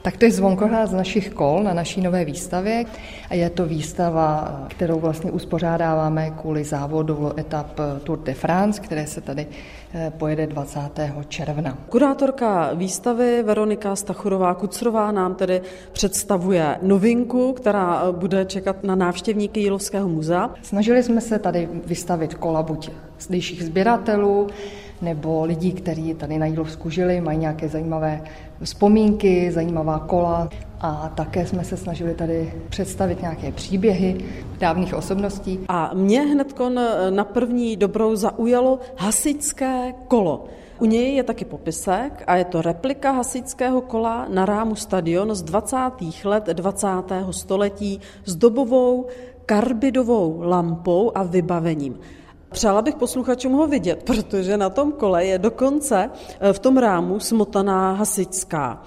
Tak to je zvonkohlas z našich kol na naší nové výstavě a je to výstava, kterou vlastně uspořádáváme kvůli závodu etap Tour de France, které se tady pojede 20. června. Kurátorka výstavy Veronika Stachurová-Kucrová nám tedy představuje novinku, která bude čekat na návštěvníky Jílovského muzea. Snažili jsme se tady vystavit kola buď zdejších sběratelů, nebo lidí, kteří tady na Jílovsku žili, mají nějaké zajímavé vzpomínky, zajímavá kola a také jsme se snažili tady představit nějaké příběhy dávných osobností. A mě hnedko na první dobrou zaujalo hasičské kolo. U něj je taky popisek a je to replika hasičského kola na rámu stadion z 20. let 20. století s dobovou karbidovou lampou a vybavením. Přála bych posluchačům ho vidět, protože na tom kole je dokonce v tom rámu smotaná hasičská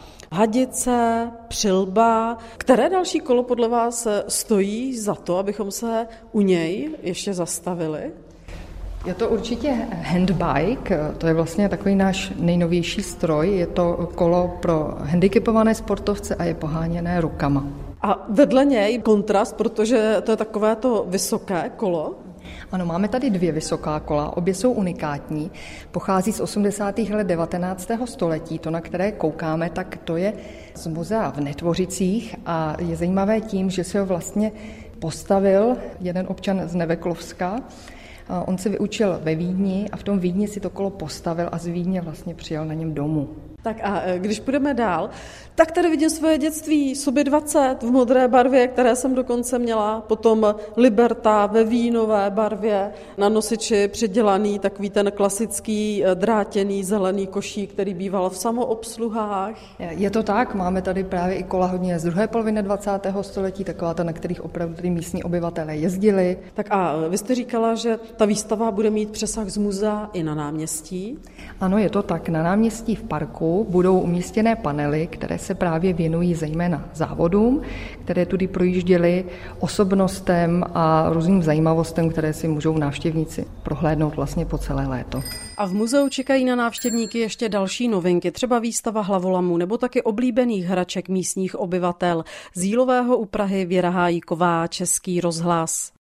hadice, přilba. Které další kolo podle vás stojí za to, abychom se u něj ještě zastavili? Je to určitě handbike, to je vlastně takový náš nejnovější stroj, je to kolo pro handicapované sportovce a je poháněné rukama. A vedle něj kontrast, protože to je takové to vysoké kolo. Ano, máme tady 2 vysoká kola, obě jsou unikátní, pochází z 80. let 19. století, to, na které koukáme, tak to je z muzea v Netvořicích a je zajímavé tím, že se ho vlastně postavil jeden občan z Neveklovska. On se vyučil ve Vídni a v tom Vídni si to kolo postavil a z Vídně vlastně přijel na něm domů. Tak a když půjdeme dál, tak tady vidím svoje dětství, sobě 20 v modré barvě, které jsem dokonce měla, potom Liberta ve vínové barvě, na nosiči přidělaný takový ten klasický drátěný zelený košík, který býval v samoobsluhách. Je to tak, máme tady právě i kola hodně z druhé poloviny 20. století, taková ta, na kterých opravdu tady místní obyvatelé jezdili. Tak a vy jste říkala, že ta výstava bude mít přesah z muzea i na náměstí? Ano, je to tak, na náměstí v parku budou umístěné panely, které se právě věnují zejména závodům, které tudy projížděly, osobnostem a různým zajímavostem, které si můžou návštěvníci prohlédnout vlastně po celé léto. A v muzeu čekají na návštěvníky ještě další novinky, třeba výstava hlavolamů nebo taky oblíbených hraček místních obyvatel. Z Jílového u Prahy Věra Hájíková, Český rozhlas.